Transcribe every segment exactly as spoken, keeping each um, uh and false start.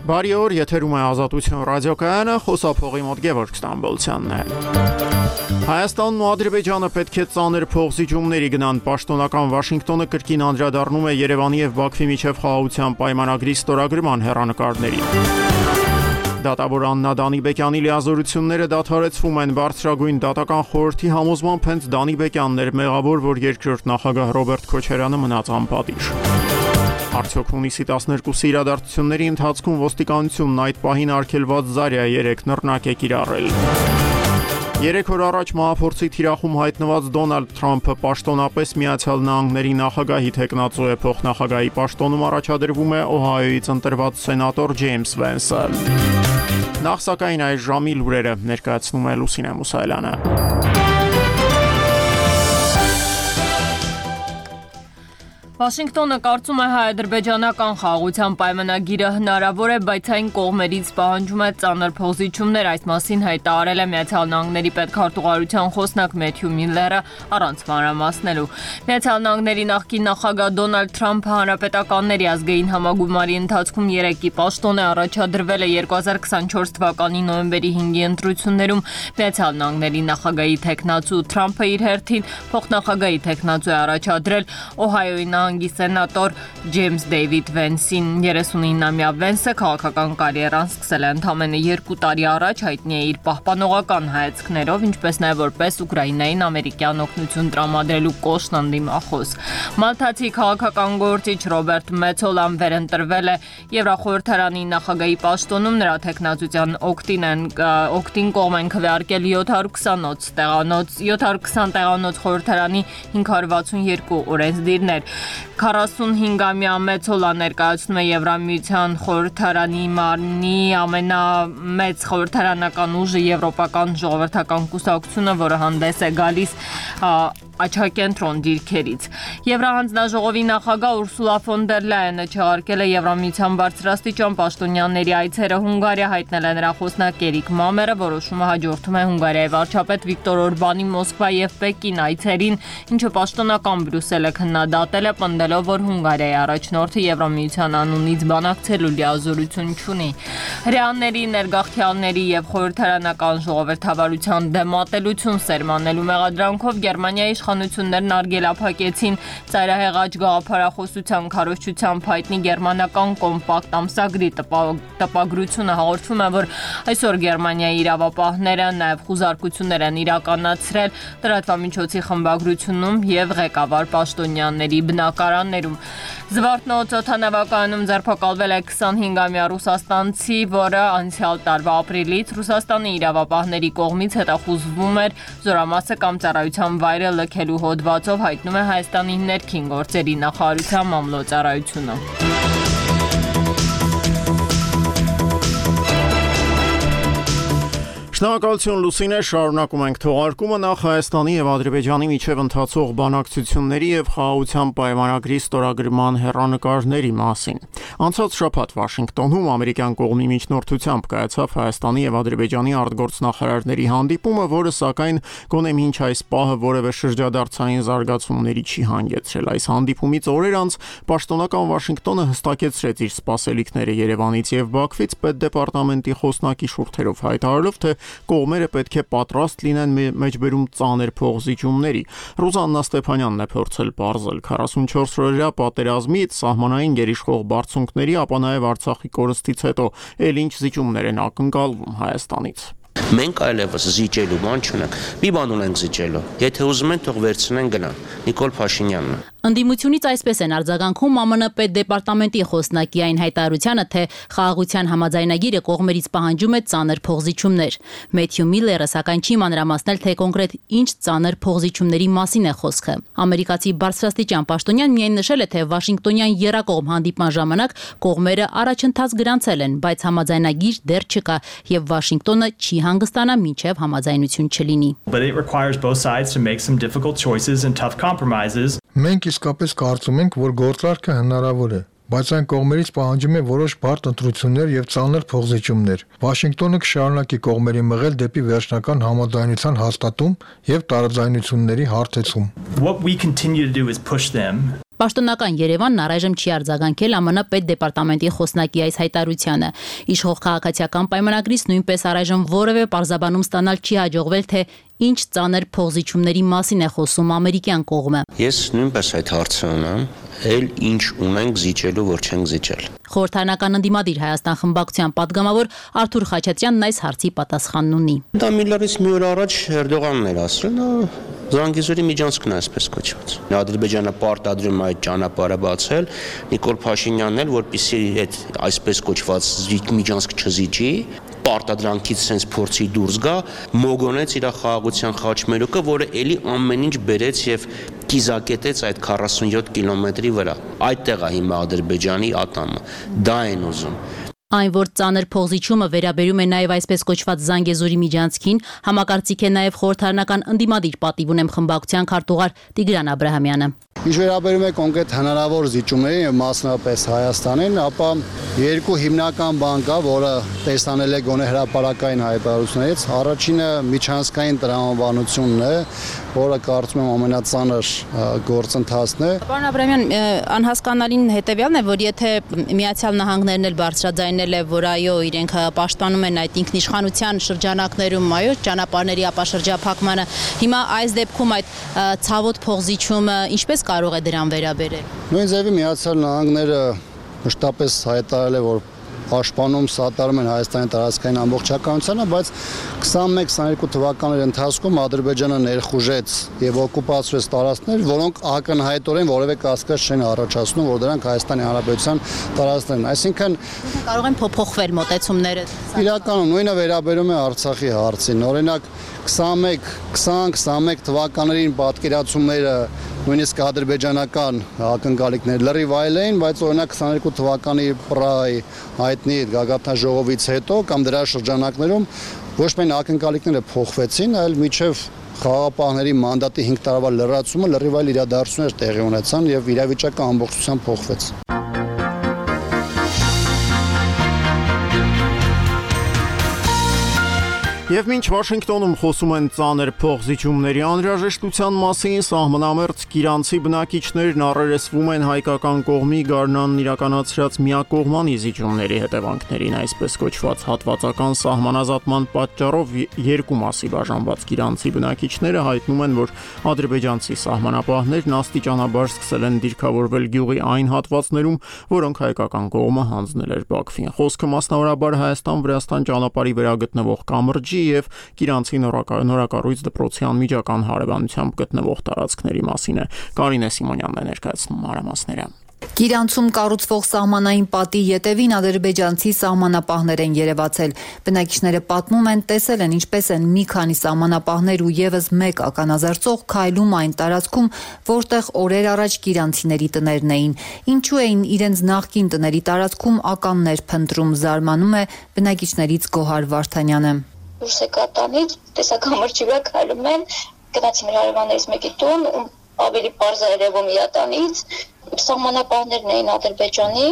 Բարի օր, եթերում է Ազատություն ռադիոկայանը, խոսափողի մոտ Գևորգ Ստամբոլցյանն է։ Հայաստանն ու Ադրբեջանը պետք է ծանր փոխզիջումների գնան։ Պաշտոնական Վաշինգտոնը կրկին անդրադառնում է Երևանի եւ Բաքվի միջև խաղաղության պայմանագրի ստորագրման հեռանկարներին։ Դատավոր Աննա Դանիբեկյանի լիազորությունները դադարեցվում են։ Բարձրագույն դատական խորհրդի համոզմամբ հենց Դանիբեկյանն էր մեղավոր, որ երկրորդ նախագահ Ռոբերտ Քոչարյանը մնաց անպատիժ։ Արդյոք հունիսի տասներկուսի իրադարձությունների ընթացքում ոստիկանությունն այդ պահին արգելված Զարյա երեք նռնակ է կիրառել։ Երեք օր առաջ մահափորձի թիրախում հայտնված Դոնալդ Թրամփը պաշտոնապես Միացյալ Նահանգների նախագահի թեկնածու է, փոխնախագահի պաշտոնում առաջադրվում է Օհայոյից ընտրված սենատոր Ջեյմս Վենսը։ Նախ սակայն այս ժամի լուրերը ներկայացնում է Լուսինե Մուսայելյանը։ Վաշինգտոնը կարծում է հայ-ադրբեջանական խաղաղության պայմանագիրը հնարավոր է, բայց այն կողմերից պահանջում է ծանր փոխզիջումներ, այս մասին հայտարարել է Միացյալ Նահանգների պետքարտուղարության խոսնակ Մեթյու Միլլերը առանց մանրամասնելու։ Միացյալ Նահանգների նախկին նախագահ Դոնալդ Թրամփը հանրապետականների ազգային համագումարի ընթացքում երեկի պաշտոն է առաջադրվել է երկու հազար քսանչորս թվականի նոյեմբերի հինգի ընտրություններում Միացյալ Նահանգների նախագահի թեկնածու Թրամփը իր հերթին փոխնախագահի թեկնածու է առաջադրել Օհայոյի նահանգի սենատոր Ջեյմս Դեյվիդ Վենսին։ երեսունինամյա Վենսը քաղաքական կարիերան սկսել է ընդամենը երկու տարի առաջ, հայտնի է իր պահպանողական հայացքներով, ինչպես նաև որպես Ուկրաինային ամերիկյան օգնություն տրամադրելու կոշտ ընդդիմախոս։ Մալթացի քաղաքական գործիչ Ռոբերտ Մեցոլան վերընտրվել է Եվրախորհրդարանի նախագահի պաշտոնում, նրա թեկնածության օգտին են օգտին կողմ են քվեարկել յոթ հարյուր քսանոց տեղանոց յոթ հարյուր քսան տեղանոց խորհրդարանի հինգ հարյուր վաթսունյերկու օրենսդիրներ։ քառասունհինգամյա Մեցոլա ներկայացնում է Եվրամիության խորհրդարանի մարմնի ամենամեծ խորհրդարանական ուժը Եվրոպական ժողովրդական կուսակցությունը, որը հանդես է գալիս աչակենտրոն դիրքերից։ Եվրահանձնաժողովի նախագահ Ուրսուլա ֆոն դեր Լայենը չեղարկել է Եվրամիության բարձրաստիճան պաշտոնյաների այցերը Հունգարիա, հայտնել է նրա խոսնակ Էրիկ Մամերը, որոշումը հաջորդում է Հունգարիայի վարչապետ Վիկտոր Օրբանի Մոսկվա եւ Պեկին այցերին, ինչը պաշտոնական Բրյուսելը քննադատել է, պնդելով, որ Հունգարիայի առաջնորդը Եվրամիության անունից բանակցելու լիազորություն չունի։ Հրեաների, ներգաղթյալների եւ խորհրդարանական ժողովրդավարության դեմատելություն սերմանելու մեղադրանքով Գերմանիայի իշխանություններն արգելափակեցին ծայրահեղաճ գաղափարախոսության քարոզչությամբ հայտնի գերմանական կոմպակտ ամսագրի տպագրությունը։ Հաղորդվում է, որ այսօր Գերմանիայի իրավապահները նաև խուզարկություններ են իրականացրել լրատվամիջոցի խմբագրությունում եւ ղեկավար պաշտոնյաների բնակարաններում։ Զվարթնոց օդանավակայանում ձերբակալվել է քսանհինգամյա ռուսաստանցի, որը անցյալ տարվա ապրիլից Ռուսաստանի իրավապահների կողմից հետախուզվում էր զորամասը կամ ծառայության վայրը լքելու հոդվածով, հայտնում է Հայաստանի ներքին գործերի նախարարության մամլոյցարայությունը։ Շնորհակալություն Լուսինե, շարունակում ենք թողարկումը։ Նախ Հայաստանի եւ Ադրբեջանի միջև ընթացող բանակցությունների եւ խաղաղության պայմանագրի ստորագրման հեռանկարների մասին։ Անցած շաբաթ Վաշինգտոնում ամերիկյան կողմի միջնորդությամբ կայացավ Հայաստանի եւ Ադրբեջանի արտգործնախարարների հանդիպումը, որը սակայն գոնե մինչ այս պահը որևէ շրջադարձային զարգացումների չի հանգեցրել։ Այս հանդիպումից օրեր անց պաշտոնական Վաշինգտոնը հստակեցրեց իր սպասելիքները Երևանից եւ Բաքվից պետդեպարտամենտի խոսնակի շուրթերով, հայտարարելով, թե կողմերը պետք է պատրաստ լինեն մեջբերում ծանր փոխզիջումների։ Ռուզաննա Ստեփանյանն է փորձել պարզել քառասունչորս օրյա պատերազմից, սահմանային գերիշխող բարձունքների, ապա նաև Արցախի կորստից հետո էլ ինչ զիջումներ են ակնկալվում Հայաստանից։ Մենք այլևս զիջելու բան չունենք։ Մի բան ունենք զիջելու։ Եթե ուզում են, թող վերցնեն գնան։ Նիկոլ Փաշինյանն։ Ընդդիմությունից այսպես են արձագանքում ԱՄՆ պետդեպարտամենտի խոսնակի այն հայտարարությանը, թե խաղաղության համաձայնագիրը կողմերից պահանջում է ծանր փոխզիջումներ։ Մեթյու Միլլերը սակայն չի մանրամասնել, թե կոնկրետ ինչ ծանր փոխզիջումների մասին է խոսքը։ Ամերիկացի բարձրաստիճան պաշտոնյան միայն նշել է, թե Վաշինգտոնյան եռակողմ հանդիպման ժամանակ կողմերը առաջընթաց գրանցել են, բայց համաձայնագիր դեռ չկա եւ Վաշինգտոնը չի հանգստանա մինչև համաձայնություն չլինի։ Մենք իսկապես կարծում ենք, որ գործարքը հնարավոր է, բայց այն կողմերից պահանջում է որոշ բարդ ընտրություններ եւ ծանր փոխզիջումներ։ Վաշինգտոնը կշարունակի կողմերի մղել դեպի վերջնական համաձայնության հաստատում եւ տարաձայնությունների հարթեցում։ Պաշտոնական Երևանն առայժմ չի արձագանքել ԱՄՆ պետդեպարտամենտի խոսնակի այս հայտարարությանը։ Իշխող քաղաքացիական պայմանագրից նույնպես առայժմ որևէ պարզաբանում ստանալ չի հաջողվել, թե ինչ ծանր փոխզիջումների մասին է խոսում ամերիկյան կողմը։ Ես նույնպես այդ հարցը ունեմ, էլ ինչ ունենք զիջելու, որ չենք զիջել։ Խորհրդարանական ընդդիմադիր Հայաստան խմբակցության падգամավոր Արթուր Խաչատրյանն այս հարցի պատասխանն ունի։ Դա մի լրից մի օր առաջ Էրդողանն էր ասել, նա Զանգեզուրի միջանցքն է այսպես կոչված։ Ադրբեջանը պարտադրում է այդ ճանապարհը բացել, Նիկոլ Փաշինյանն էլ, որպեսզի այդ այսպես կոչված միջանցք չզիջի, պարտադրանքից sense փորձի դուրս գա, մոգոնեց իր խաղաղության խաչմերուկը, որը էլի ամեն ինչ բերեց եւ կիզակետեց այդ քառասունյոթ կիլոմետրի վրա։ Այդտեղ է հիմա Ադրբեջանի ատամը։ Դա են ուզում։ Այն, որ ծանր փոխզիջումը վերաբերում է նաև այսպես կոչված Զանգեզուրի միջանցքին, համակարծիք է նաև խորհրդարանական ընդդիմադիր պատիվ ունեմ խմբակցության քարտուղար Տիգրան Աբրահամյանը։ Ինչ վերաբերում է կոնկրետ հնարավոր զիջումներին եւ մասնավորապես Հայաստանին, ապա երկու հիմնական բան կա, որը տեսանել է գոնե հրապարակային հայտարարություններից։ Առաջինը միջանցքային տրամաբանությունն է, որը կարծում եմ ամենածանր գործընթացն է։ Պարոն Աբրահամյան, անհասկանալին հետեւյալն է, որ եթե Միացյալ Նահանգներն էլ բարձրաձայնել է, որ այո, իրենք պաշտպանում են այդ ինքնիշխանության շրջանակներում, այո, ճանապարհների ապաշրջափակմանը, հիմա այս դեպքում այդ ցավոտ փոխզիջումը ինչպես կարող է դրան վերաբերել։ Նույն ձևի Միացյալ Նահանգները մշտապես հայտարարել է, որ պաշտպանում սատարում են Հայաստանի տարածքային ամբողջականությանը, բայց քսանմեկ քսաներկու թվականների ընթացքում Ադրբեջանը ներխուժեց եւ օկուպացրեց տարածքներ, որոնք ակնհայտորեն որևէ կասկած չեն առաջացնում, որ դրանք Հայաստանի Հանրապետության տարածքներն են։ Այսինքն կարող են փոփոխվել մոտեցումները։ Իրականում նույնը վերաբերում է Արցախի հարցին։ Օրինակ քսանմեկ քսան քսանմեկ թվականներին պատկերացումները նույնիսկ ադրբեջանական ակնկալիքներ լրիվ այլ էին, բայց օրինակ քսաներկու թվականի Պրահայի հայտնի գագաթնաժողովից հետո կամ դրա շրջանակներում ոչ միայն ակնկալիքները փոխվեցին, այլ միջև խաղաղապահների մանդատի հինգ տարվա լրացումը լրիվ այլ իրադարձություններ տեղի ունեցան եւ իրավիճակը ամբողջությամբ փոխվեց։ Եվ մինչ Վաշինգտոնում խոսում են ծանր փոխզիջումների անհրաժեշտության մասին, սահմանամերձ Իրանցի բնակիչներն առերեսվում են հայկական կողմի գարնանն իրականացրած միակողմանի զիջումների հետևանքներին, այսպես կոչված հատվածական սահմանազատման պատճառով երկու մասի բաժանված իրանցի բնակիչները հայտնում են, որ ադրբեջանցի սահմանապահներն աստիճանաբար սկսել են դիրքավորվել գյուղի այն հատվածներում, որոնք հայկական կողմը հանձնել էր Բաքվին։ Խոսքը մասնավորաբար Հայաստան-Վրաստան ճանապարհի վրա գտնվող կամրջի եւ Գիրանցի նորակառույց դպրոցի անմիջական հարևանությամբ գտնվող տարածքների մասին է։ Կարինե Սիմոնյանն է ներկայացնում մանրամասները։ Գիրանցում կառուցվող սահմանային պատի ետևին ադրբեջանցի սահմանապահներ են երևացել։ Բնակիչները պատմում են, տեսել են ինչպես են մի քանի սահմանապահներ ու եւս մեկ ականազերծող քայլում այն տարածքում, որտեղ օրեր առաջ գիրանցիների տներն էին։ Ինչու էին իրենց նախկին տների տարածքում ականներ փնտրում, զարմանում է բնակիչներից Գոհար Վարդանյանը։ Դուրս եկա տանից, տեսա կամրջի վրա քայլում են, գնացի մեր հարևաններից մեկի տուն, ավելի պարզ է երևում իր տանից, սահմանապահներն էին Ադրբեջանի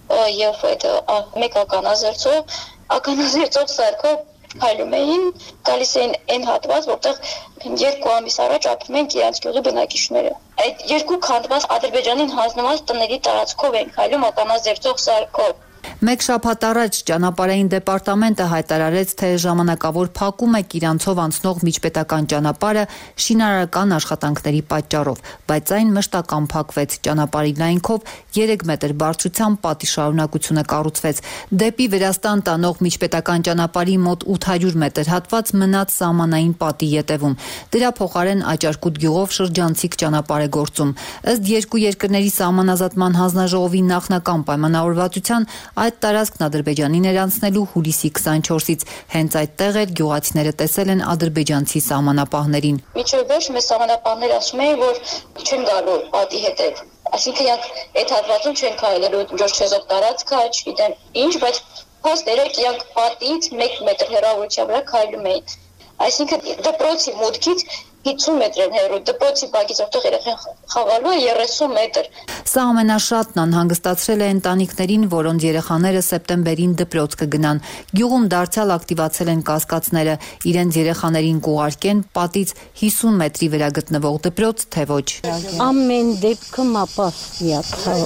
եւ այդ մեկ ականազերծող, ականազերծող սարքով քայլում էին, գալիս էին այն հատված, որտեղ երկու ամիս առաջ ապրում են իրանց գյուղի բնակիչները։ Այդ երկու քանդված Ադրբեջանին հանձնված տների տարածքով են քայլում ականազերծող սարքով։ Մեկ շաբաթ առաջ ճանապարհային դեպարտամենտը հայտարարեց, թե ժամանակավոր փակում է Կիրանցով անցնող միջպետական ճանապարհը շինարարական աշխատանքների պատճառով, բայց այն մշտական փակվեց։ Ճանապարհի լայնքով երեք մետր բարձրությամբ պատի շարունակությունը կառուցվեց։ Դեպի Վրաստան տանող միջպետական ճանապարհի մոտ ութ հարյուր մետր հատված մնաց սահմանային պատի ետևում։ Դրա փոխարեն Աճարկուտ գյուղով շրջանցիկ ճանապարհ է գործում։ Ըստ երկու երկրների սահմանազատման հանձնաժողովի նախնական պայմանավորվածության այդ տարածքն Ադրբեջանին էր անցնելու հուլիսի քսանչորսից, հենց այդտեղ էլ գյուղացիները տեսել են ադրբեջանցի սահմանապահներին։ Միջև ոչ մեծ սահմանապահներ ասում էին, որ չեն գալու պատի հետև, այսինքն իրանք այդ հատվածում չեն քայլելու, ոչ չեզոք տարածքը, չգիտեմ ինչ, բայց փաստերը իրանք պատից մեկ մետր հեռավորության վրա քայլում էին։ Այսինքն դպրոցի մուտքից հիսուն մետր են հեռու, դպրոցի բակից որտեղ երեխան խաղալու է երեսուն մետր։ Սա ամենաշատն անհանգստացրել է ընտանիքներին, որոնց երեխաները սեպտեմբերին դպրոց կգնան։ Գյուղում դարձյալ ակտիվացել են կասկածները, իրենց երեխաներին կուղարկեն պատից հիսուն մետրի վրա գտնվող դպրոց, թե ոչ։ Ամեն դեպքում ապահովի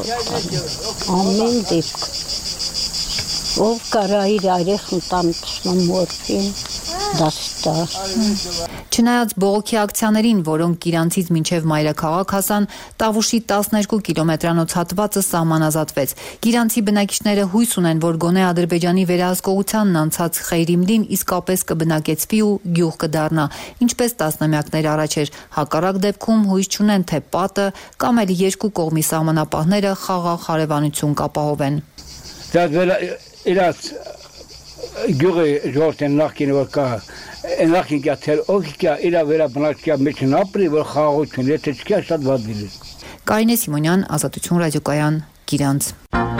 ամեն դեպք ով կարա իր երեխան տան մորֆին դաստա։ Չնայած բողոքի ակցիաներին, որոնք Իրանցից մինչև մայրաքաղաք հասան, Տավուշի տասներկու կիլոմետրանոց հատվածը սահմանազատվեց։ Իրանցի բնակիչները հույս ունեն, որ գոնե Ադրբեջանի վերահսկողությանն անցած Խեյրիմլին իսկապես կբնակեցվի ու գյուղ կդառնա, ինչպես տասնամյակներ առաջ էր։ Հակառակ դեպքում հույս չունեն, թե պատը կամ էլ երկու կողմի սահմանապահները խաղաղ հարևանություն կապահովեն։ Իրաց գյուղի ժողովրդին նախկին որ կա նախկին կյաթեր օգիկա իրա վերաբնակյա մեջ ապրի որ խաղաղություն եթե չկա շատ վատ դիլի։ Կարինե Սիմոնյան, Ազատություն ռադիոկայան, Գիրանց։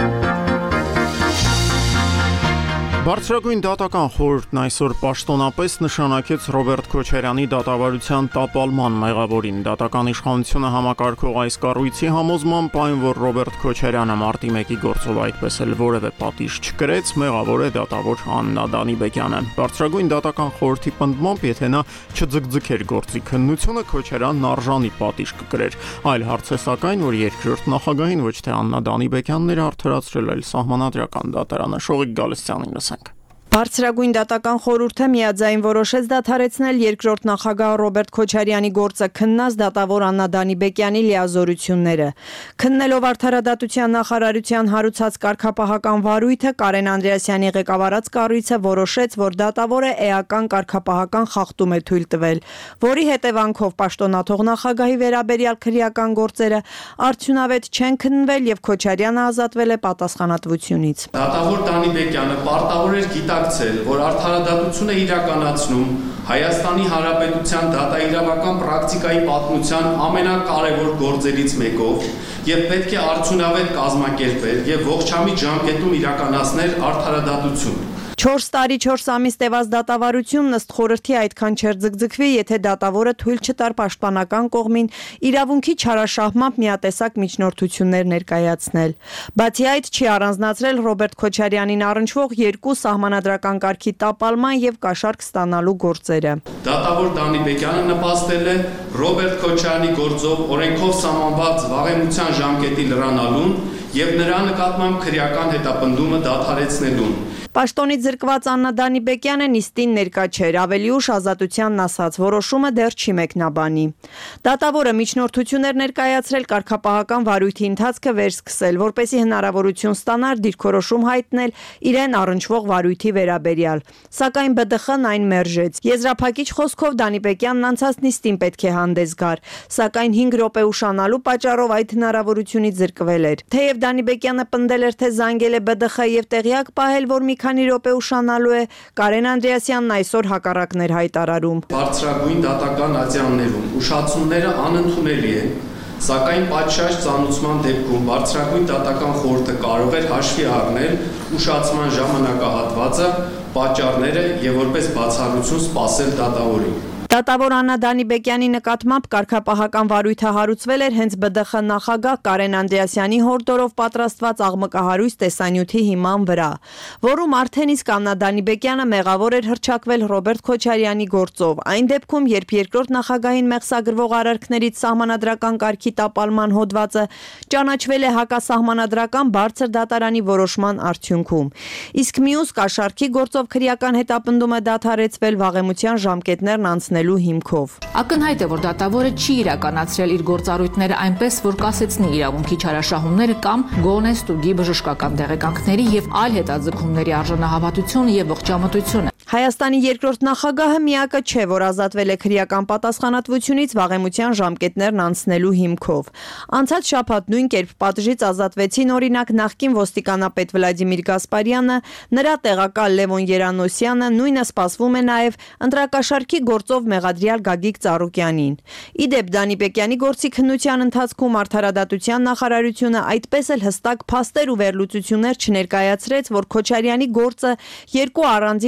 Բարձրագույն դատական խորհուրդն այսօր պաշտոնապես նշանակեց Ռոբերտ Քոչարյանի դատավարության տապալման մեղավորին։ Դատական իշխանությունը համակարգող այս կառույցի համոզմամբ այն, որ Ռոբերտ Քոչարյանը մարտի մեկի գործով այդպես էլ որևէ պատիժ չկրեց, մեղավոր է դատավոր Աննա Դանիբեկյանը։ Բարձրագույն դատական խորհրդի պնդմամբ, եթե նա չձգձգեր գործի քննությունը, Քոչարյանն արժանի պատիժ կկրեր։ Այլ հարց է սակայն, որ երկրորդ նախագահին ոչ թե Աննա Դանիբեկյանն էր արդարացրել, այլ Սահմանադրական դատարանը։ Շողիկ Գալստյանին լսենք։ Բարձրագույն դատական խորհուրդը միաձայն որոշեց դադարեցնել երկրորդ նախագահ Ռոբերտ Քոչարյանի գործը քննած դատավոր Աննա Դանիբեկյանի լիազորությունները։ Քննելով արդարադատության նախարարության հարուցած կարգապահական վարույթը, Կարեն Անդրեասյանի ղեկավարած կառույցը որոշեց, որ դատավորը էական կարգապահական խախտում է թույլ տվել, որի հետևանքով պաշտոնաթող նախագահի վերաբերյալ քրեական գործերը արդյունավետ չեն քննվել եւ Քոչարյանը ազատվել է պատասխանատվությունից։ Դատավոր Դանիբեկյանը պարտավոր էր գիտակցել, որ արդարադատությունը իրականացնում Հայաստանի Հանրապետության դատաիրավական պրակտիկայի պատմության ամենակարևոր գործերից մեկով եւ պետք է արդյունավետ կազմակերպել եւ ողջամիտ ժամկետում իրականացնել արդարադատություն։ Չորս տարի չորս ամիս տևած դատավարությունն ըստ խորհրդի այդքան չէր ձգձգվի, եթե դատավորը թույլ չտար պաշտպանական կողմին իրավունքի չարաշահմամբ միատեսակ միջնորդություններ ներկայացնել։ Բացի այդ, չի առանձնացրել Ռոբերտ Քոչարյանին առնչվող երկու սահմանադրական կարգի տապալման եւ կաշառք ստանալու գործերը։ Դատավոր Դանիբեկյանը նպաստել է Ռոբերտ Քոչարյանի գործով օրենքով սահմանված վաղեմության ժամկետի լրանալուն եւ նրա նկատմամբ քրեական հետապնդումը դադարեցնելուն։ Պաշտոնից զրկված Աննա Դանիբեկյանը նիստին ներկա չէր, ավելի ուշ Ազատությանն ասաց, որոշումը դեռ չի մեկնաբանի։ Դատավորը միջնորդություններ ներկայացրել կարգապահական վարույթի ընթացքը վերսկսել, որպեսզի հնարավորություն ստանար դիրքորոշում հայտնել իրեն առնչվող վարույթի վերաբերյալ։ Սակայն B D X-ն այն մերժեց։ Եզրափակիչ խոսքով Դանիբեկյանն անցած նիստին պետք է հանդես գար, սակայն հինգ րոպե ուշանալու պատճառով այդ հնարավորությունից զրկվել էր։ Թեև Դանիբեկյանը պնդել էր, թե զանգել է B D X եւ տեղյակ պահել, որ մի քանի րոպե ուշանալու է, Կարեն Անդրեասյանն այսօր հակառակն էր հայտարարում։ Բարձրագույն դատական ատյաններում ուշացումները անընդունելի են, սակայն պատշաճ ծանուցման դեպքում բարձրագույն դատական խորհուրդը կարող էր հաշվի առնել ուշացման ժամանակահատվածը, պատճառները եւ որպես բացառություն սպասել դատավորին։ Դատավոր Աննա Դանիբեկյանի նկատմամբ կարգապահական վարույթը հարուցվել էր հենց B D X նախագահ Կարեն Անդրեասյանի հորդորով պատրաստված աղմկահարույց տեսանյութի հիման վրա, որում արդեն իսկ Աննա Դանիբեկյանը մեղավոր էր հռչակվել Ռոբերտ Քոչարյանի գործով, այն դեպքում, երբ երկրորդ նախագահին մեղսագրվող արարքներից սահմանադրական կարգի տապալման հոդվածը ճանաչվել է հակասահմանադրական բարձր դատարանի որոշման արդյունքում։ Իսկ մյուս կաշառքի գործով քրեական հետապնդումը դադարեցվել վաղեմության ժամկետներն անցնել հիմքով։ Ակնհայտ է, որ դատավորը չի իրականացրել իր գործառույթները այնպես, որ կասեցնի իրավունքի չարաշահումները կամ գոնե ստուգի բժշկական տեղեկանքների եւ այլ հետաձգումների արժանահավատությունը եւ ողջամտությունը։ Հայաստանի երկրորդ նախագահը միակը չէ, որ ազատվել է քրեական պատասխանատվությունից վաղեմության ժամկետներն անցնելու հիմքով։ Անցած շաբաթ նույն կերպ պատժից ազատվեցին օրինակ նախկին ոստիկանապետ Վլադիմիր Գասպարյանը, նրա տեղակալ Լևոն Երանոսյանը, նույնը սպասվում է նաև ընտրակաշառքի գործով մեղադրյալ Գագիկ Ծառուկյանին։ Իդեպ Դանիբեկյանի գործի քննության ընթացքում արդարադատության նախարարությունը այդպես էլ հստակ փաստեր ու վերլուծություններ չներկայացրեց, որ Քոչարյանի գործը երկու առանձին վարույթով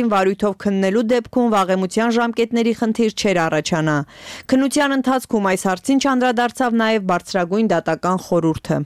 միջոցով քննելու դեպքում վաղեմության ժամկետների խնդիր չէր առաջանա։ Քննության ընթացքում այս հարցին չանդրադարձավ նաև բարձրագույն դատական խորհուրդը։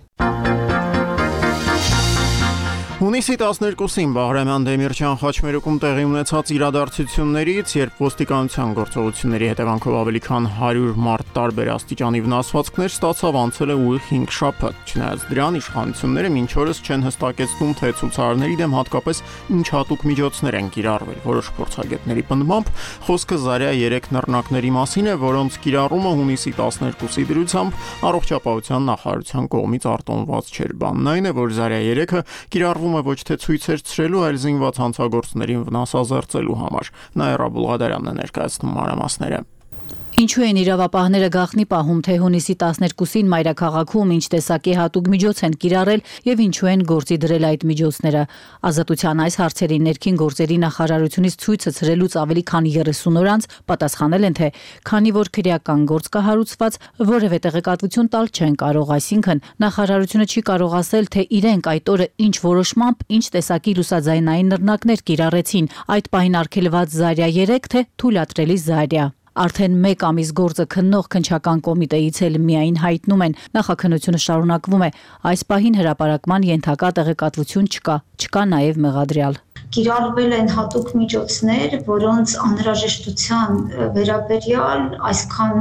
Հունիսի տասներկուսին Բաղրամյան Դեմիրճան խաչմերուկում տեղի ունեցած իրադարձություններից, երբ ոստիկանության գործողությունների հետևանքով ավելի քան հարյուր մարդ տարբեր աստիճանի վնասվածքներ ստացավ, անցել է ուղիղ հինգ շաբաթ։ Չնայած դրան, իշխանությունները մինչ օրս չեն հստակեցնում, թե ցուցարարների դեմ հատկապես ինչ հատուկ միջոցներ են կիրառվել։ Որոշ փորձագետների պնդմամբ խոսքը Զարյա երեք նռնակների մասին է, որոնց կիրառումը հունիսի տասներկուսի դրությամբ առողջապահության նախարարության կողմից արտոնված չէր։ Բանն այն է, որ Զարյա երեքը կիրառվում ոչ թե ցույցեր ցրելու, այլ զինված հանցագործներին վնասազերծելու համար։ Նաիրա Բուլղադարյանն է ներկայացնում մանրամասները։ Ինչու են իրավապահները գաղտնի պահում, թե հունիսի տասներկուսին մայրաքաղաքում ինչ տեսակի հատուկ միջոց են կիրառել եւ ինչու են գործի դրել այդ միջոցները։ Ազատության այս հարցերի ներքին գործերի նախարարությունից ցույցը ցրելուց ավելի քան երեսուն օր անց պատասխանել են, թե քանի որ քրեական գործ կա հարուցված, որևէ տեղեկատվություն տալ չեն կարող, այսինքն նախարարությունը չի կարող ասել, թե իրենք այդ օրը ինչ որոշմամբ, ինչ տեսակի լուսաձայնային նռնակներ կիրառեցին, այդ պահին արգելված Զարյա երեք, թե թույլատրելի Զարյա։ Արդեն մեկ ամիս գործը քննող քննչական կոմիտեից էլ միայն հայտնում են, նախաքննությունը շարունակվում է, այս պահին հրապարակման ենթակա տեղեկատվություն չկա, չկա նաև մեղադրյալ։ Կիրառվել են հատուկ միջոցներ, որոնց անհրաժեշտության վերաբերյալ այսքան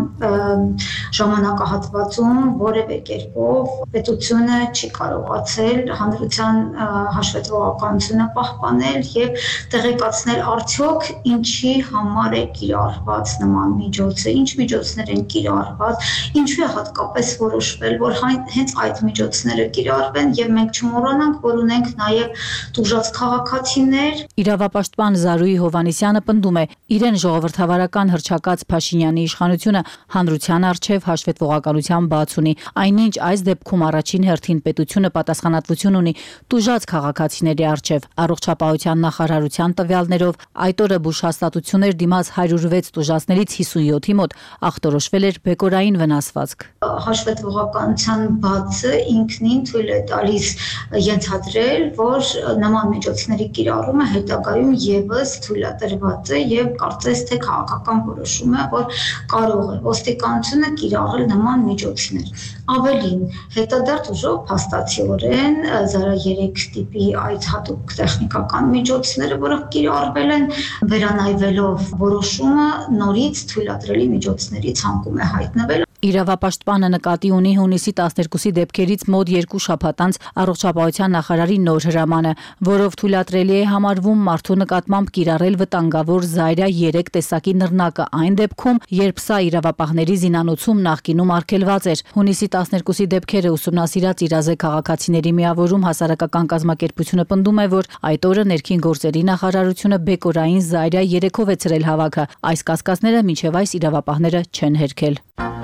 ժամանակահատվածում որևէ կերպով պետությունը չի կարողացել հանրության հաշվետվողականությունը պահպանել եւ տեղեկացնել արդյոք ինչի համար է կիրառված նման միջոցը, ինչ միջոցներ են կիրառված, ինչու է հատկապես որոշվել, որ հենց այդ միջոցները կիրառվեն եւ մենք չմոռանանք, որ ունենք նաեւ տուժած քաղաքացիներ։ Իրավապաշտպան Զարուհի Հովանեսյանը պնդում է, իրեն ժողովրդավարական հռչակած Փաշինյանի իշխանությունը հանրության առջև հաշվետվողականության բաց ունի, այնինչ այս դեպքում առաջին հերթին պետությունը պատասխանատվություն ունի տուժած քաղաքացիների առջև։ Առողջապահության նախարարության տվյալներով այդ օրը բուժհաստատություններ դիմաց հարյուր վեց տուժածներից հիսունյոթի մոտ ախտորոշվել էր բեկորային վնասվածք։ Հաշվետվողականության բացը ինքնին թույլ է տալիս ենթադրել, որ նման միջոցների կիրառումը հետագայում եւս թույլատրված է եւ կարծես թե քաղաքական որոշում է, որ կարող է ոստիկանությունը կիրառել նման միջոցներ։ Ավելին, հետադարձ ուժով փաստացիորեն Զարյա երեք տիպի այդ հատուկ տեխնիկական միջոցները, որոնք կիրառվել են, վերանայվելով որոշումը նորից թույլատրելի միջոցների ցանկում է հայտնվել։ Իրավապաշտպանը նկատի ունի հունիսի տասներկուսի դեպքերից մոտ երկու շաբաթ անց առողջապահության նախարարի նոր հրամանը, որով թույլատրելի է համարվում մարդու նկատմամբ կիրառել վտանգավոր Զարյա երեք տեսակի նռնակը այն դեպքում, երբ սա իրավապահների զինանոցում նախկինում արգելված էր։ Հունիսի տասներկուսի դեպքերը ուսումնասիրած իրազե քաղաքացիների միավորում հասարակական կազմակերպությունը պնդում է, որ այդ օրը ներքին գործերի նախարարությունը բեկորային Զարյա երեքով է ցրել հավաքը։ Այս կասկածները մինչև այս իրավապահները չեն հերքել։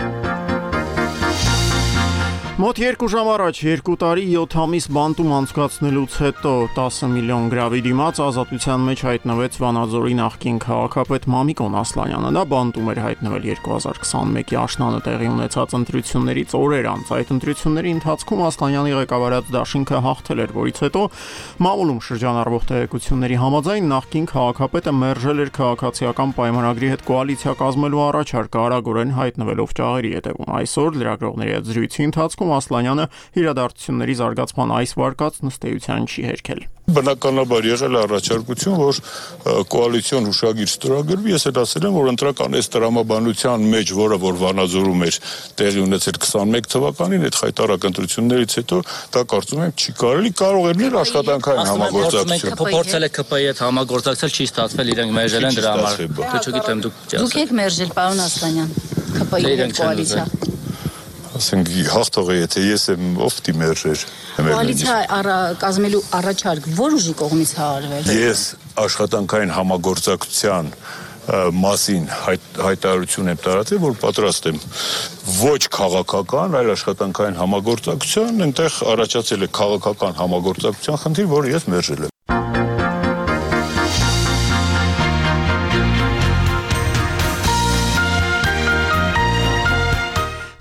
Մոտ երկու ժամ առաջ երկու տարի յոթ ամիս բանտում անցկացնելուց հետո տասը միլիոն գրավի դիմաց ազատության մեջ հայտնվեց Վանաձորի նախկին քաղաքապետ Մամիկոն Ասլանյանը։ Նա բանտում էր հայտնվել երկու հազար քսանմեկի աշնանը տեղի ունեցած ընտրություններից օրեր անց։ Այդ ընտրությունների ընթացքում Ասլանյանի ղեկավարած դաշինքը հաղթել էր, որից հետո մամուլում շրջանառվող տեղեկությունների համաձայն նախկին քաղաքապետը մերժել էր քաղաքացիական պայմանագրի հետ կոալիցիա կազմելու առաջարկը, արագորեն հայտնվելով ճաղերի հետևում։ Այսօր լրագրողների հետ զրույցի ընթացքում Ասլանյանը իրադարձությունների զարգացման այս վարկածն ըստ էության չի հերքել։ Բնականաբար եղել է առաջարկություն, որ կոալիցիոն հուշագիր ստորագրվի, ես էլ ասել եմ, որ ընտրական այս տրամաբանության մեջ, որը որ Վանաձորում էր տեղի ունեցել քսանմեկ թվականին, այդ խայտարակ ընտրություններից հետո դա կարծում եմ չի կարելի, կարող էր ներ աշխատանքային համագործակցություն։ Փորձել է ԿՊ-ի հետ համագործակցել, չի ստացվել, իրենք մերժել են դրա համար։ Դե չգիտեմ, դուք Դուք եք մերժել, պարոն Ասլանյան, ԿՊ-ի հետ կոալիցիա։ Ասենք հաղթողը եթե ես եմ, ով դիմերժեր։ Կոալիցիա կազմելու առաջարկ որ ուժի կողմից է արվել։ Ես աշխատանքային համագործակցության մասին հայտարարություն եմ տարածել, որ պատրաստ եմ ոչ քաղաքական, այլ աշխատանքային համագործակցության, այնտեղ առաջացել է քաղաքական համագործակցության խնդիր, որ ես մերժել եմ։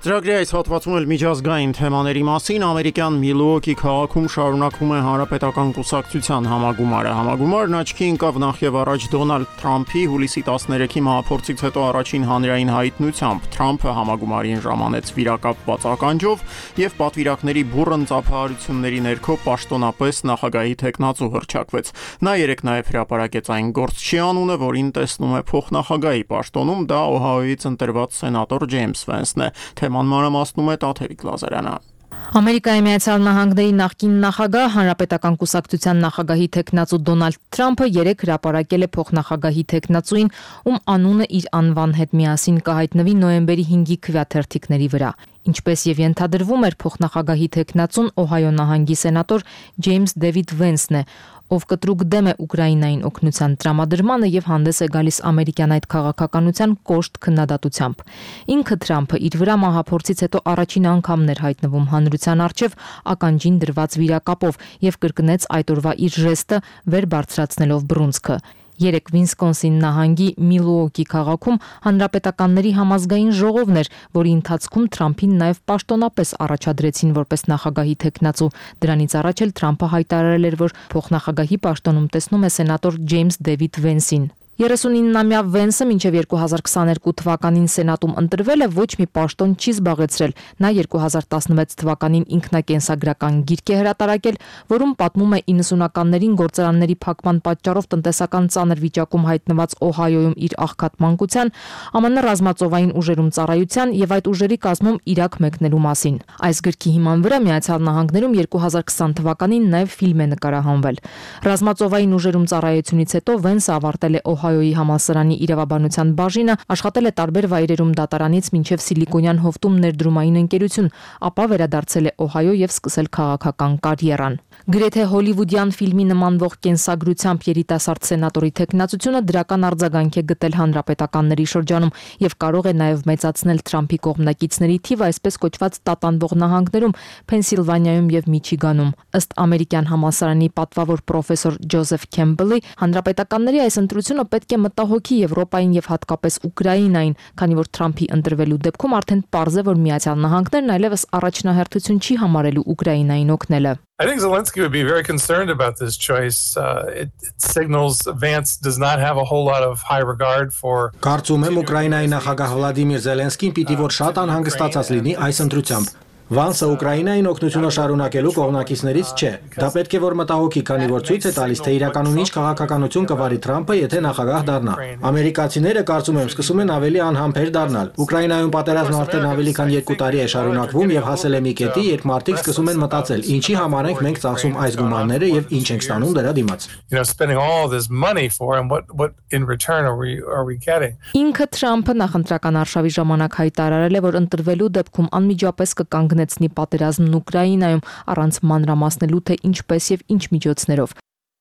Ծրագրի այս հատվածում էլ միջազգային թեմաների մասին ամերիկյան Միլուոքի քաղաքում շարունակվում է հանրապետական կուսակցության համագումարը։ Համագումարն աչքի ընկավ նախ եւ առաջ Դոնալդ Թրամփի հուլիսի տասներեքի մահափորձից հետո առաջին հանրային հայտնությամբ։ Թրամփը համագումարին ժամանեց վիրակապված ականջով եւ պատվիրակների բուռն ծափահարությունների ներքո պաշտոնապես նախագահի թեկնածու հռչակվեց։ Նա երեք նաեւ հրապարակեց այն գործչի անունը, որին տեսնում է փոխնախագահի պաշտոնում, դա Օհայոյից ընտրված սենատոր Ջեյմս Վենսն է։ Թեման մանրամասնում է Տաթևիկ Լազարյանը։ Ամերիկայի Միացյալ Նահանգների նախկին նախագահ Հանրապետական կուսակցության նախագահի թեկնածու Դոնալդ Թրամփը երեք հրապարակել է փոխնախագահի թեկնածուին, ում անունը իր անվան հետ միասին կհայտնվի նոյեմբերի հինգի քվեաթերթիկների վրա։ Ինչպես եւ ենթադրվում էր, փոխնախագահի թեկնածուն Օհայո նահանգի սենատոր Ջեյմս Դեվիդ Վենսն է, ով կտրուկ դեմ է Ուկրաինային օգնության տրամադրմանը եւ հանդես է գալիս ամերիկյան այդ քաղաքականության կոշտ քննադատությամբ։ Ինքը Թրամփը իր վրա մահափորձից հետո առաջին անգամն էր հայտնվում հանրության առջև ականջին դրված վիրակապով եւ կրկնեց այդ օրվա իր ժեստը վեր բարձրացնելով բռունցքը։ Երեք Վինսկոնսին նահանգի Միլուոքի քաղաքում հանրապետականների համազգային ժողովն էր, որի ընթացքում Թրամփին նաև պաշտոնապես առաջադրեցին որպես նախագահի թեկնածու։ Դրանից առաջ էլ Թրամփը հայտարարել էր, որ փոխնախագահի պաշտոնում տեսնում է սենատոր Ջեյմս Դեվիդ Վենսին։ երեսունինամյա Վենսը մինչև երկու հազար քսաներկու թվականին սենատում ընտրվել է, ոչ մի պաշտոն չի զբաղեցրել։ Նա երկու հազար տասնվեց թվականին ինքնակենսագրական գիրք է հրատարակել, որում պատմում է իննսունականներին գործարանների փակման պատճառով տնտեսական ծանր վիճակում հայտնված Օհայոյում իր աղքատ մանկության, ԱՄՆ ռազմածովային ուժերում ծառայության եւ այդ ուժերի կազմում Իրաք մեկնելու մասին։ Այս գրքի հիման վրա Միացյալ Նահանգներում երկու հազար քսան թվականին նաև ֆիլմ է նկարահանվել։ Ռազմածովային ուժերում ծառայությունից հետո Վենսը ավարտել է Օհայոյի համալսարանի իրավաբանության բաժինը, աշխատել է տարբեր վայրերում դատարանից մինչև Սիլիկոնյան հովտում ներդրումային ընկերություն, ապա վերադարձել է Օհայո եւ սկսել քաղաքական կարիերան։ Գրեթե հոլիվուդյան ֆիլմի նմանվող կենսագրությամբ երիտասարդ սենատորի թեկնածությունը դրական արձագանք է գտել հանրապետականների շրջանում եւ կարող է նաեւ մեծացնել Թրամփի կողմնակիցների թիվը այսպես կոչված տատանվող նահանգներում Փենսիլվանիայում եւ Միչիգանում։ Ըստ ամերիկյան համալսարանի պատվավոր պրոֆեսոր Ջոզեֆ Քեմբելի, հանրապետականների այս ընտրությունը պետք է մտահոգի Եվրոպային եւ հատկապես Ուկրաինային, քանի որ Թրամփի ընտրվելու դեպքում արդեն պարզ է, որ Միացյալ Նահանգներն այլևս առաջնահերթություն չի համարելու Ուկրաինային օգնելը։ I think Zelensky would be very concerned about this choice. Uh, it, it signals Vance does not have a whole lot of high regard for. Կարծում եմ Ուկրաինայի նախագահ Վլադիմիր Զելենսկին պիտի որ շատ անհանգստացած լինի այս ընտրությամբ։ Վանսը Ուկրաինային օգնությունը շարունակելու կողմնակիցներից չէ։ Դա պետք է որ մտահոգի, քանի որ ցույց է տալիս, թե իրականում ինչ քաղաքականություն կվարի Թրամփը, եթե նախագահ դառնա։ Ամերիկացիները կարծում եմ սկսում են ավելի անհամբեր դառնալ։ Ուկրաինայում պատերազմն արդեն ավելի քան երկու տարի է շարունակվում եւ հասել է մի կետի, երբ մարդիկ սկսում են մտածել, ինչի համար ենք մենք ծախսում այս գումարները եւ ինչ ենք ստանում դրա դիմաց։ You know, spending all this money for and what what in return are we are we getting? Ինքը Թրամփը նախընտրական արշավի ժամանակ հայտարարել է, որ ընտրվելու դեպքում անմիջապես կկանգնի նեցնի պատերազմն Ուկրաինայում առանց մանրամասնելու, թե ինչպես եւ ինչ միջոցներով։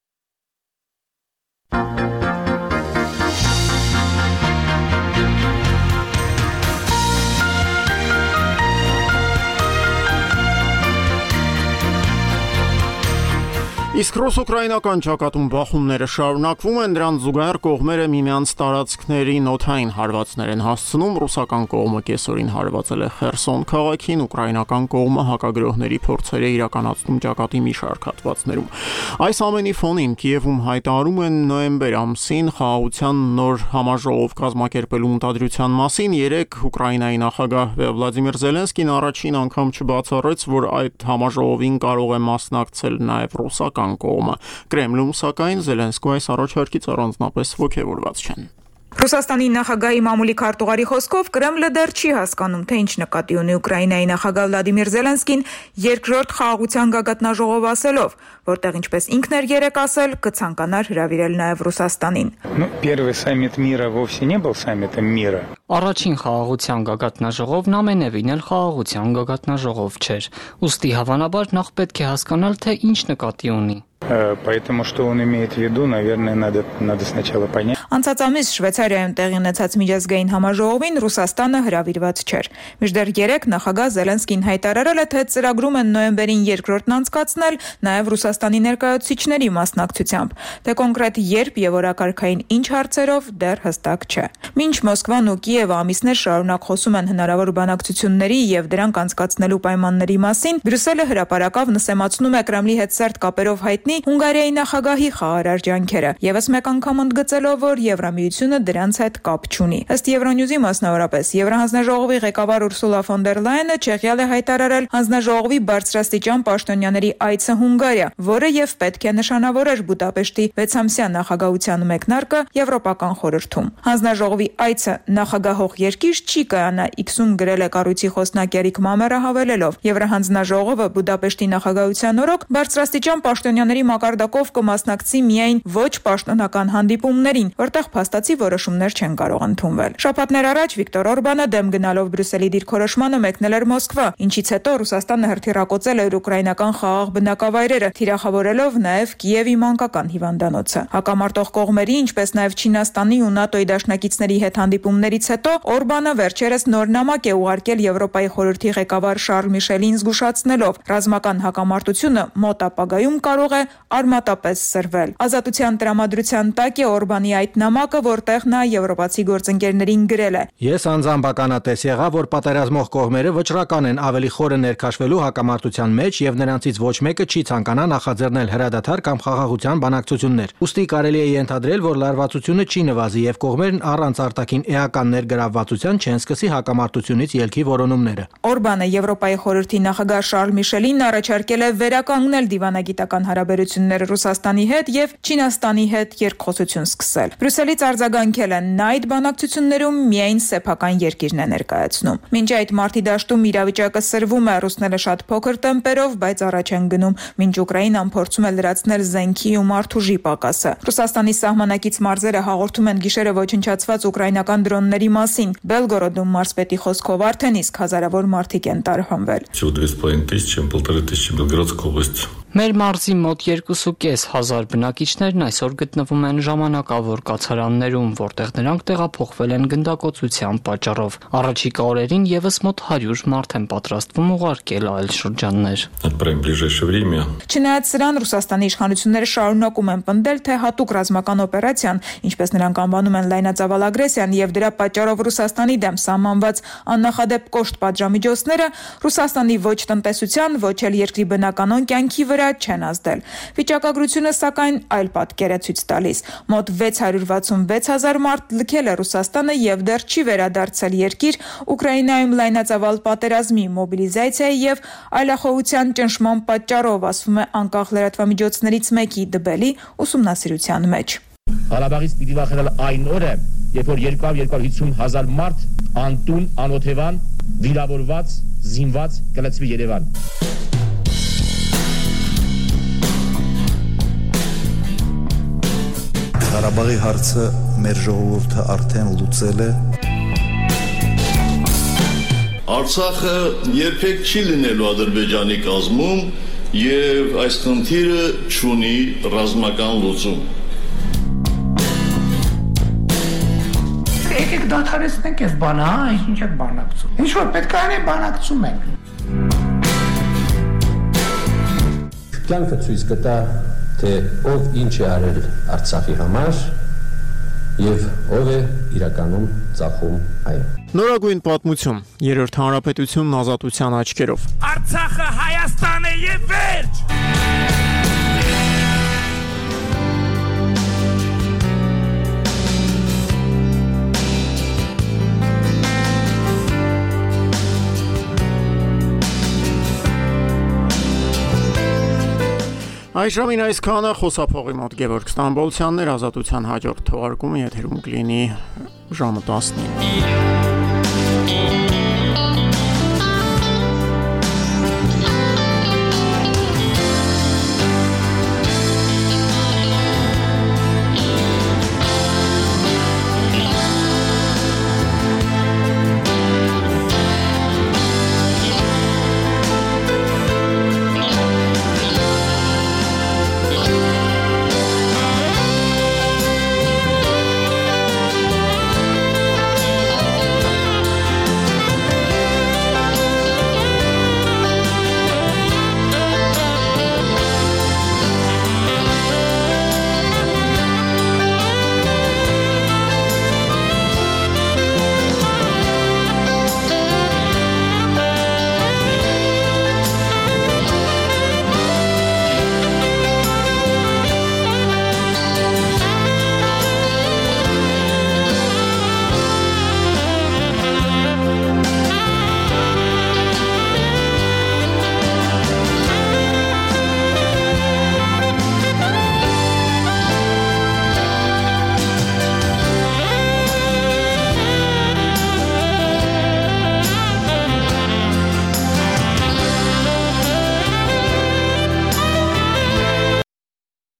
Իսկ ռուս-ուկրաինական ճակատում բախումները շարունակվում են, դրան զուգահեռ կողմերը միմյանց տարածքների նոթային հարվածներ են հասցնում, ռուսական կողմը կեսօրին հարվածել է Խերսոն քաղաքին, ուկրաինական կողմը հակագրոհների փորձեր է իրականացնում ճակատի մի շարք հատվածներում։ Այս ամենի ֆոնին Կիևում հայտարարում են նոյեմբեր ամսին խաղաղության նոր համաժողով կազմակերպելու մտադրության մասին, երեք Ուկրաինայի նախագահ Վլադիմիր Զելենսկին առաջին անգամ չբացառեց, որ այդ համաժողովին կարող է մասնակցել նաև ռուսական կողմը։ Կրեմլում սակայն Զելենսկու այս առաջարկից առանձնապես ոգևորված չեն։ Ռուսաստանի նախագահի մամուլի քարտուղարի խոսքով Կրեմլը դեռ չի հասկանում, թե ինչ նկատի ունի Ուկրաինայի նախագահ Վլադիմիր Զելենսկին երկրորդ խաղաղության գագաթնաժողով ասելով, որտեղ ինչպես ինքն էր երեք ասել, կցանկանար հրավիրել նաև Ռուսաստանին։ Ну, первый саммит мира вовсе не был саммитом мира. Առաջին խաղաղության գագաթնաժողովն ամենևին էլ խաղաղության գագաթնաժողով չէր։ Ուստի հավանաբար նախ պետք է հասկանալ, թե ինչ նկատի ունի։ Поэтому что он имеет в виду, наверное, надо надо сначала понять. Անցած ամիս Շվեյցարիայում տեղի ունեցած միջազգային համաժողովին Ռուսաստանը հրավիրված չէր։ Մինչդեռ երեկ նախագահ Զելենսկին հայտարարել է, թե ծրագրում են նոյեմբերին երկրորդն անցկացնել նաև Ռուսաստանի ներկայացուցիչների մասնակցությամբ, թե կոնկրետ երբ եւ օրակարգային ինչ հարցերով դեռ հստակ չէ։ Մինչ Մոսկվան ու Կիևը ամիսներ շարունակ խոսում են հնարավոր բանակցությունների եւ դրանք անցկացնելու պայմանների մասին, Բրյուսելը հրապարակավ նսեմացնում է Կրեմլի հետ սերտ կապերով հայտնի Հունգարիայի նախագահի խաղարար ջանքերը, եւս մեկ անգամ ընդգծելով, որ Եվրամիությունը դրանց հետ կապ չունի։ Ըստ Եվրոնյուզի մասնավորապես Եվրահանձնաժողովի ղեկավար Ուրսուլա ֆոն դեր Լայենը Չեխիալ է հայտարարել հանձնաժողովի բարձրաստիճան պաշտոնյաների այցը Հունգարիա, որը եւ պետք է նշանավորեր Բուդապեշտի վեցամսյա նախագահության մեկնարկը Եվրոպական խորհրդում։ Հանձնաժողովի այցը նախագահող երկիր չի կայանա X-ում գրել է կառույցի խոսնակ Էրիկ Մամերը հավելելով. Եվրահանձնաժողովը Բուդապեշտի նախագահության օրոք բարձրաստիճան պաշտոնյաների մակարդակով կմասնակցի միայն ոչ պաշտոնական հանդիպումներին, որտեղ փաստացի որոշումներ չեն կարող ընդունվել։ Շաբաթներ առաջ Վիկտոր Օրբանը դեմ գնալով Բրյուսելի դիրքորոշմանը մեկնել էր Մոսկվա, ինչից հետո Ռուսաստանը հրթիռակոծել էր ուկրաինական խաղաղ բնակավայրերը, թիրախավորելով նաև Կիևի մանկական հիվանդանոցը։ Հակամարտող կողմերի, ինչպես նաև Չինաստանի ու ՆԱՏՕ-ի դաշնակիցների հետ հանդիպումներից հետո Օրբանը վերջերս նոր նամակ է ուղարկել Եվրոպայի խորհրդի ղեկավար Շարլ Միշելին զգուշացնելով. ռազմական հակամարտությունը մոտ ապագայում կարող է արմատապես սրվել։ Ազատության տրամադրության տակ է Օրբանի այդ նամակը, որտեղ նա եվրոպացի գործընկերներին գրել է. Ես անձամբ ականատես եղա, որ պատերազմող կողմերը վճռական են ավելի խորը ներքաշվելու հակամարտության մեջ եւ նրանցից ոչ մեկը չի ցանկանա նախաձեռնել հրադադար կամ խաղաղության բանակցություններ։ Ուստի կարելի է ենթադրել, որ լարվածությունը չի նվազի եւ կողմերն առանց արտաքին էական ներգրավվածության չեն սկսի հակամարտությունից ելքի որոնումները։ Օրբանը Եվրոպայի խորհրդի նախագահ Շարլ Միշելին առաջարկել է վերականգնել դիվանագիտական հարաբերությունները Ռուսաստանի հետ եւ Չինաստանի հետ երկխոսություն սկսել։ Բրյուսելից արձագանքել են, նա այդ բանակցություններում միայն սեփական երկիրն է ներկայացնում։ Մինչ այդ մարտի դաշտում իրավիճակը սրվում է, ռուսները շատ փոքր տեմպերով, բայց առաջ են գնում, մինչ Ուկրաինան փորձում է լրացնել զենքի ու մարդուժի պակասը։ Ռուսաստանի սահմանակից մարզերը հաղորդում են գիշերը ոչնչացված ուկրաինական դրոնների մասին։ Բելգորոդում մարզպետի խոսքով արդեն իսկ հազարավոր մարդիկ են տարհանվել։ Մեր մարզի մոտ երկու կես հազար բնակիչներն այսօր գտնվում են ժամանակավոր կացարաններում, որտեղ նրանք տեղափոխվել են գնդակոծության պատճառով։ Առաջիկա օրերին եւս մոտ հարյուր մարդ են պատրաստվում ուղարկել այլ շրջաններ։ Չնայած սրան, Ռուսաստանի իշխանությունները շարունակում են պնդել, թե հատուկ ռազմական օպերացիան, ինչպես նրանք անվանում են լայնածավալ ագրեսիան, եւ դրա պատճառով Ռուսաստանի դեմ սահմանված աննախադեպ կոշտ պատժամիջոցները Ռուսաստանի ոչ տնտեսության, ոչ էլ երկրի բնականon կյանքի վրա չեն ազդել։ Վիճակագրությունը սակայն այլ պատկեր է ցույց տալիս։ Մոտ վեց հարյուր վաթսունվեց հազար մարդ լքել է Ռուսաստանը եւ դեռ չի վերադարձել երկիր Ուկրաինայում լայնածավալ պատերազմի, մոբիլիզացիայի եւ այլախոհության ճնշման պատճառով, ասվում է անկախ լրատվամիջոցներից մեկի դբելի ուսումնասիրության մեջ։ Ղարաբաղից պիտի վախենալ այն օրը, երբ որ երկու հարյուր հիսուն հազար մարդ անտուն, անօթևան, վիրավորված, զինված կլցվի Երևան։ Ղարաբաղի հարցը մեր ժողովուրդը արդեն լուծել է։ Արցախը երբեք չի լինելու Ադրբեջանի կազմում եւ այս խնդիրը չունի ռազմական լուծում։ Եկեք դադարեցնենք այս բանը, հա, ինչ եք բանակցում։ Ինչ որ պետք է անենք, բանակցում ենք։ Կյանքը ցույց կտա, թե ով ինչ է արել Արցախի համար եւ ով է իրականում ծախում այն։ Նորագույն պատմություն, երրորդ հանրապետությունն ազատության աչքերով։ Արցախը Հայաստան է եւ վերջ։ Այժմին այսքանը, խոսափողի մոտ Գևորգ Ստամբոլցյանն էր, ազատության հաջորդ թողարկումը եթերում կլինի ժամը տասնինը։